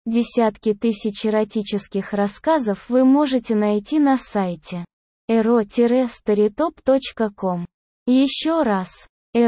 Десятки тысяч эротических рассказов вы можете найти на сайте ero-storytop.com. Еще раз,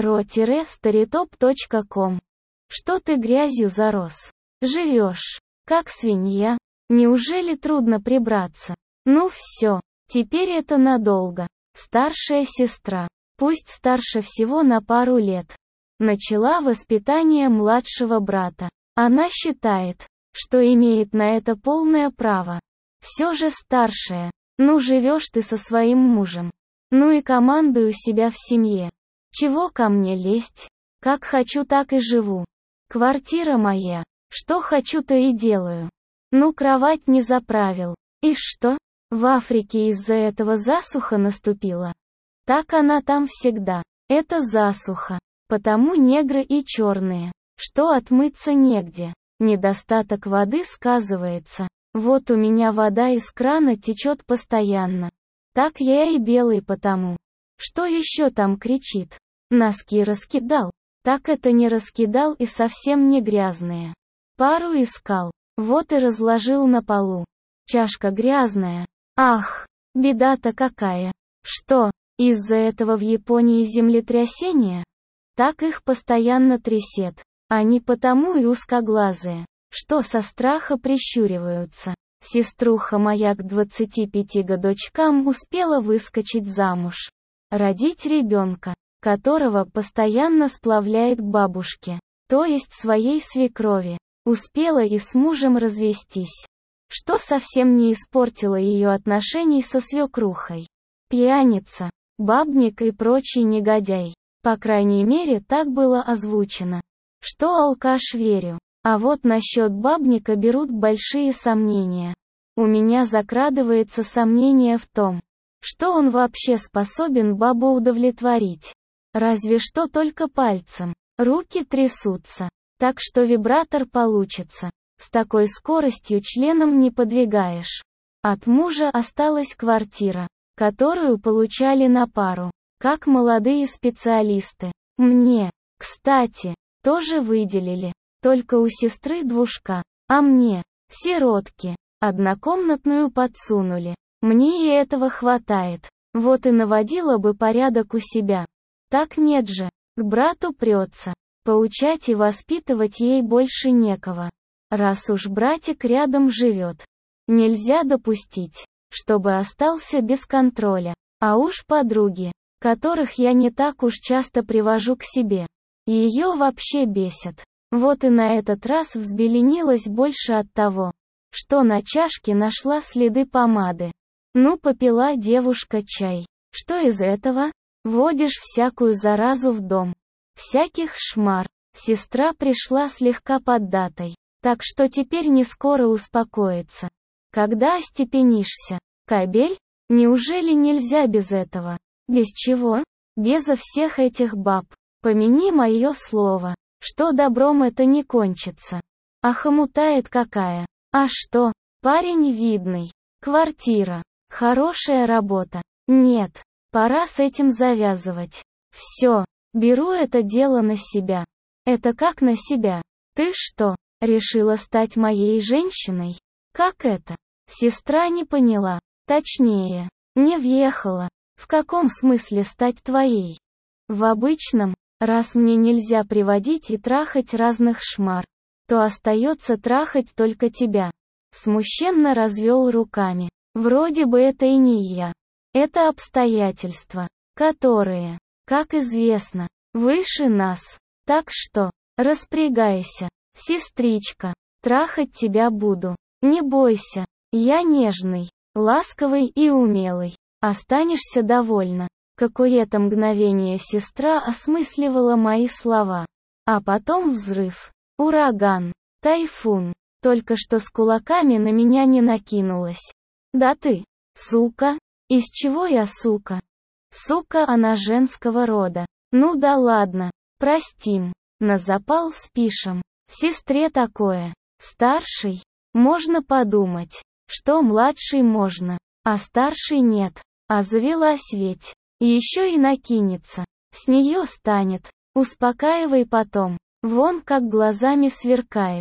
ero-storytop.com. Что ты грязью зарос? Живешь, как свинья? Неужели трудно прибраться? Ну все, теперь это надолго. Старшая сестра, пусть старше всего на пару лет, начала воспитание младшего брата. Она считает, что имеет на это полное право. Все же старшая. Ну живешь ты со своим мужем. Ну и командую себя в семье. Чего ко мне лезть? Как хочу, так и живу. Квартира моя. Что хочу, то и делаю. Ну кровать не заправил. И что? В Африке из-за этого засуха наступила. Так она там всегда. Это засуха. Потому негры и черные. Что отмыться негде. Недостаток воды сказывается. Вот у меня вода из крана течет постоянно. Так я и белый потому. Что еще там кричит? Носки раскидал. Так это не раскидал и совсем не грязные. Пару искал. Вот и разложил на полу. Чашка грязная. Ах, беда-то какая. Что, из-за этого в Японии землетрясение? Так их постоянно трясет. Они потому и узкоглазые, что со страха прищуриваются. Сеструха моя к 25 годочкам успела выскочить замуж. Родить ребенка, которого постоянно сплавляет к бабушке, то есть своей свекрови. Успела и с мужем развестись. Что совсем не испортило ее отношений со свекрухой. Пьяница, бабник и прочий негодяй. По крайней мере так было озвучено. Что алкаш верю. А вот насчет бабника берут большие сомнения. У меня закрадывается сомнение в том, что он вообще способен бабу удовлетворить. Разве что только пальцем. Руки трясутся. Так что вибратор получится. С такой скоростью членом не подвигаешь. От мужа осталась квартира, которую получали на пару, как молодые специалисты. Мне, кстати, тоже выделили. Только у сестры двушка, а мне, сиротке, однокомнатную подсунули. Мне и этого хватает. Вот и наводила бы порядок у себя. Так нет же, к брату прется. Поучать и воспитывать ей больше некого. Раз уж братик рядом живет. Нельзя допустить, чтобы остался без контроля. А уж подруги, которых я не так уж часто привожу к себе. Ее вообще бесит. Вот и на этот раз взбеленилась больше от того, что на чашке нашла следы помады. Ну попила девушка чай. Что из этого? Водишь всякую заразу в дом. Всяких шмар. Сестра пришла слегка поддатой. Так что теперь не скоро успокоится. Когда остепенишься? Кобель? Неужели нельзя без этого? Без чего? Безо всех этих баб. Помяни мое слово, что добром это не кончится. А хомутает какая? А что? Парень видный. Квартира. Хорошая работа. Нет. Пора с этим завязывать. Все. Беру это дело на себя. Это как на себя? Ты что, решила стать моей женщиной? Как это? Сестра не поняла. Точнее, не въехала. В каком смысле стать твоей? В обычном, раз мне нельзя приводить и трахать разных шмар, то остается трахать только тебя. Смущенно развел руками. Вроде бы это и не я. Это обстоятельства, которые, как известно, выше нас. Так что, распрягайся, сестричка, трахать тебя буду. Не бойся, я нежный, ласковый и умелый. Останешься довольна. Какое-то мгновение сестра осмысливала мои слова. А потом взрыв, ураган, тайфун. Только что с кулаками на меня не накинулась. Да ты, сука? Из чего я сука? Сука, она женского рода. Ну да ладно, простим. На запал спишем. Сестре такое. Старший? Можно подумать, что младший можно, а старший нет. А завелась ведь. Еще и накинется. С нее станет. Успокаивай потом. Вон как глазами сверкает.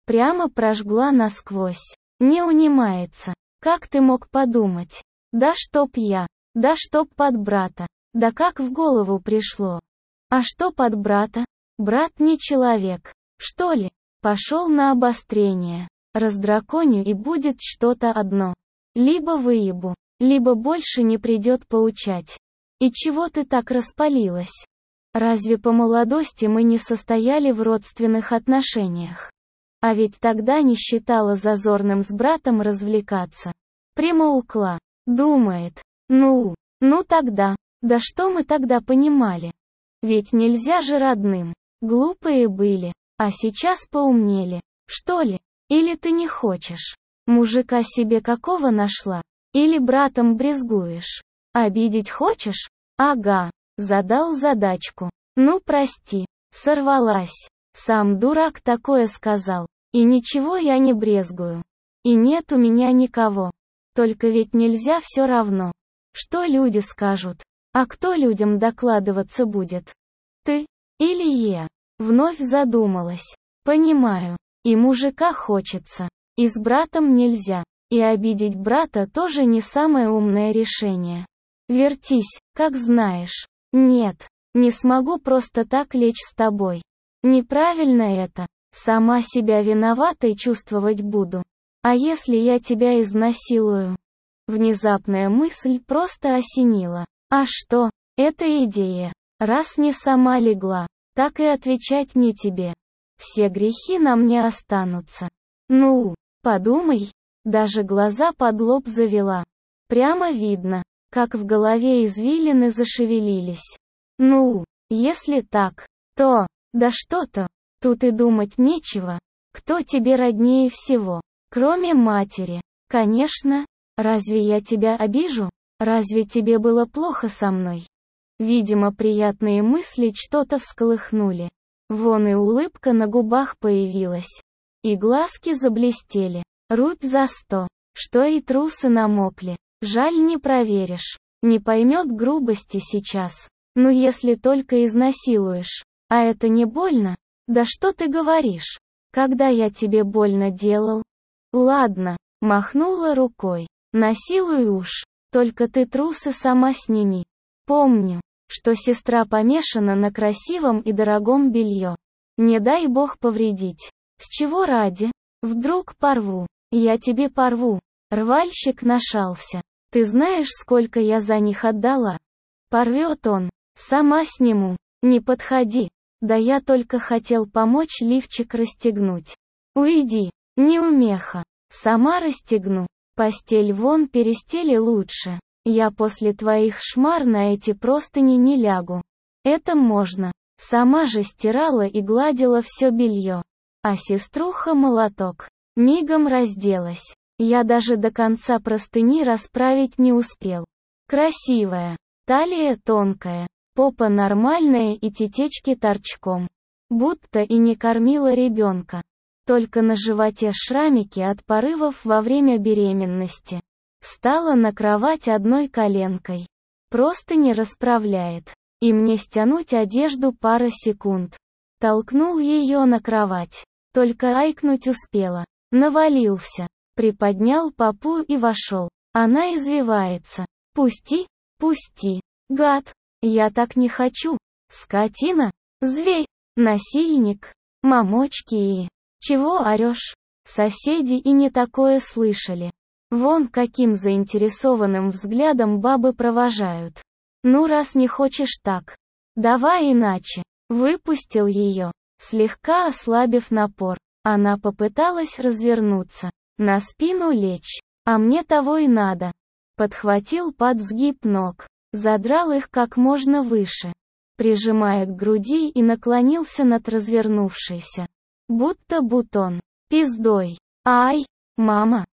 Прямо прожгла насквозь. Не унимается. Как ты мог подумать? Да чтоб я. Да чтоб под брата. Да как в голову пришло? А что под брата? Брат не человек. Что ли? Пошел на обострение. Раздраконю и будет что-то одно. Либо выебу, либо больше не придет поучать. И чего ты так распалилась? Разве по молодости мы не состояли в родственных отношениях? А ведь тогда не считала зазорным с братом развлекаться. Примолкла. Думает. Ну тогда. Да что мы тогда понимали? Ведь нельзя же родным. Глупые были. А сейчас поумнели. Что ли? Или ты не хочешь? Мужика себе какого нашла? Или братом брезгуешь? Обидеть хочешь? Ага. Задал задачку. Ну прости. Сорвалась. Сам дурак такое сказал. И ничего я не брезгую. И нет у меня никого. Только ведь нельзя все равно. Что люди скажут? А кто людям докладываться будет? Ты? Или я? Вновь задумалась. Понимаю. И мужика хочется. И с братом нельзя. И обидеть брата тоже не самое умное решение. Вертись, как знаешь. Нет, не смогу просто так лечь с тобой. Неправильно это. Сама себя виноватой чувствовать буду. А если я тебя изнасилую? Внезапная мысль просто осенила. А что? Это идея. Раз не сама легла, так и отвечать не тебе. Все грехи на мне останутся. Ну, подумай. Даже глаза под лоб завела. Прямо видно, как в голове извилины зашевелились. Ну, если так, то, да что-то. Тут и думать нечего. Кто тебе роднее всего? Кроме матери. Конечно. Разве я тебя обижу? Разве тебе было плохо со мной? Видимо, приятные мысли что-то всколыхнули. Вон и улыбка на губах появилась. И глазки заблестели. Рубь за 100. Что и трусы намокли. Жаль, не проверишь. Не поймет грубости сейчас. Ну если только изнасилуешь. А это не больно? Да что ты говоришь? Когда я тебе больно делал? Ладно, махнула рукой. Насилуй уж. Только ты трусы сама сними. Помню, что сестра помешана на красивом и дорогом белье. Не дай бог повредить. С чего ради? Вдруг порву. Я тебе порву. Рвальщик нашался. Ты знаешь, сколько я за них отдала? Порвет он. Сама сниму. Не подходи. Да я только хотел помочь лифчик расстегнуть. Уйди, неумеха. Сама расстегну. Постель вон перестели лучше. Я после твоих шмар на эти простыни не лягу. Это можно. Сама же стирала и гладила все белье. А сеструха молоток. Мигом разделась. Я даже до конца простыни расправить не успел. Красивая. Талия тонкая. Попа нормальная и тетечки торчком. Будто и не кормила ребенка. Только на животе шрамики от порывов во время беременности. Встала на кровать одной коленкой. Просто не расправляет. И мне стянуть одежду пара секунд. Толкнул ее на кровать. Только айкнуть успела. Навалился. Приподнял попу и вошел. Она извивается. Пусти, пусти. Гад. Я так не хочу. Скотина. Зверь. Насильник. Мамочки и... Чего орешь? Соседи и не такое слышали. Вон каким заинтересованным взглядом бабы провожают. Ну раз не хочешь так. Давай иначе. Выпустил ее. Слегка ослабив напор. Она попыталась развернуться. На спину лечь. А мне того и надо. Подхватил под сгиб ног. Задрал их как можно выше, прижимая к груди и наклонился над развернувшейся. Будто бутон. Пиздой. Ай, мама.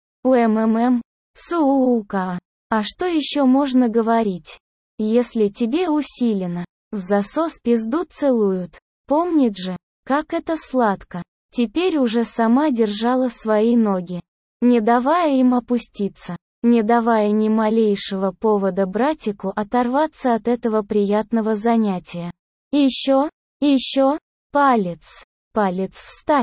Сука. А что еще можно говорить? Если тебе усиленно, в засос пизду целуют. Помнит же, как это сладко. Теперь уже сама держала свои ноги, не давая им опуститься. Не давая ни малейшего повода братику оторваться от этого приятного занятия. Еще, палец вставь.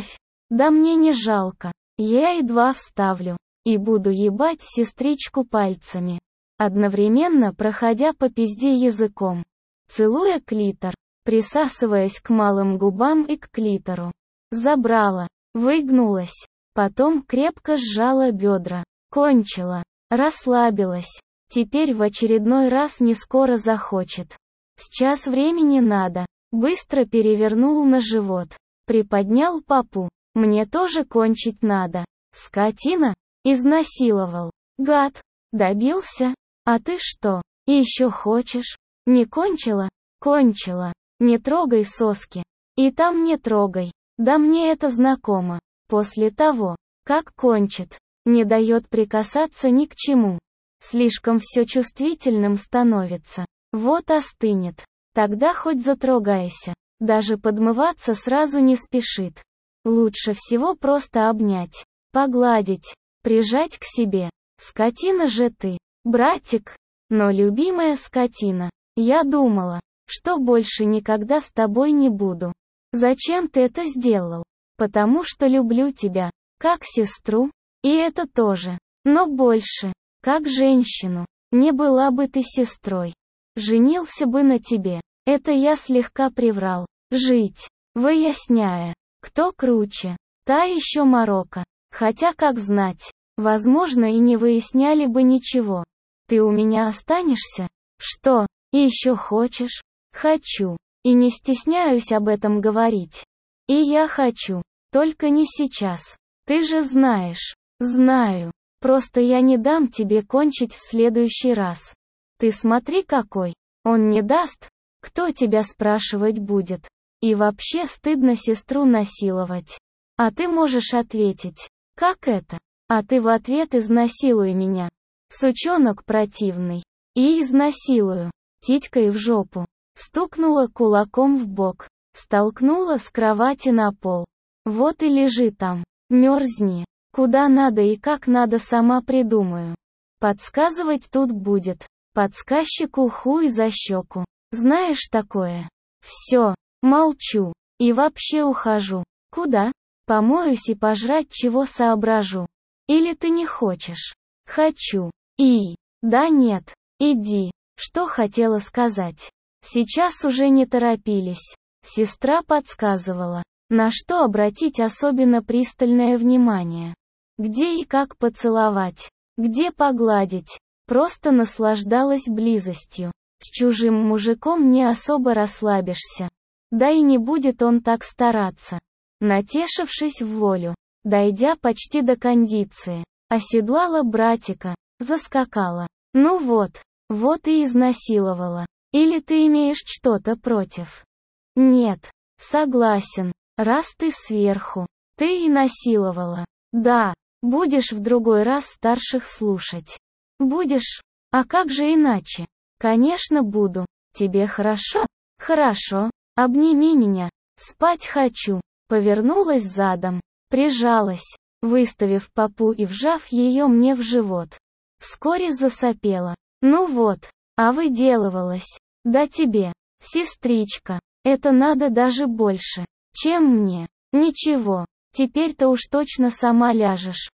Да мне не жалко. Я едва вставлю. И буду ебать сестричку пальцами, одновременно проходя по пизде языком, целуя клитор, присасываясь к малым губам и к клитору. Забрала, выгнулась, потом крепко сжала бедра, кончила, расслабилась. Теперь в очередной раз не скоро захочет. Сейчас времени надо. Быстро перевернул на живот, приподнял попу. Мне тоже кончить надо. Скотина, изнасиловал. Гад, добился? А ты что, еще хочешь? Не кончила? Кончила. Не трогай соски. И там не трогай. Да мне это знакомо. После того, как кончит, не дает прикасаться ни к чему. Слишком все чувствительным становится. Вот остынет. Тогда хоть затрогайся. Даже подмываться сразу не спешит. Лучше всего просто обнять, погладить, прижать к себе. Скотина же ты, братик. Но любимая скотина, я думала, что больше никогда с тобой не буду. Зачем ты это сделал? Потому что люблю тебя, как сестру, и это тоже, но больше, как женщину. Не была бы ты сестрой. Женился бы на тебе. Это я слегка приврал. Жить, выясняя, кто круче. Та еще морока. Хотя как знать, возможно и не выясняли бы ничего. Ты у меня останешься? Что, еще хочешь? Хочу. И не стесняюсь об этом говорить. И я хочу. Только не сейчас. Ты же знаешь. Знаю. Просто я не дам тебе кончить в следующий раз. Ты смотри какой. Он не даст? Кто тебя спрашивать будет? И вообще стыдно сестру насиловать. А ты можешь ответить. Как это? А ты в ответ изнасилуй меня. Сучонок противный. И изнасилую. Титькой в жопу. Стукнула кулаком в бок. Столкнула с кровати на пол. Вот и лежи там. Мерзни. Куда надо и как надо сама придумаю. Подсказывать тут будет. Подсказчику хуй за щеку. Знаешь такое? Все. Молчу. И вообще ухожу. Куда? Помоюсь и пожрать чего соображу. Или ты не хочешь? Хочу. И. Да нет. Иди. Что хотела сказать? Сейчас уже не торопились. Сестра подсказывала, на что обратить особенно пристальное внимание. Где и как поцеловать. Где погладить. Просто наслаждалась близостью. С чужим мужиком не особо расслабишься. Да и не будет он так стараться. Натешившись в волю, дойдя почти до кондиции, оседлала братика, заскакала. Ну вот и изнасиловала. Или ты имеешь что-то против? Нет. Согласен. Раз ты сверху, ты и насиловала. Да. Будешь в другой раз старших слушать. Будешь? А как же иначе? Конечно буду. Тебе хорошо? Хорошо. Обними меня. Спать хочу. Повернулась задом. Прижалась, выставив попу и вжав ее мне в живот. Вскоре засопела. Ну вот. А выделывалась. Да тебе, сестричка. Это надо даже больше, чем мне. Ничего. Теперь-то уж точно сама ляжешь.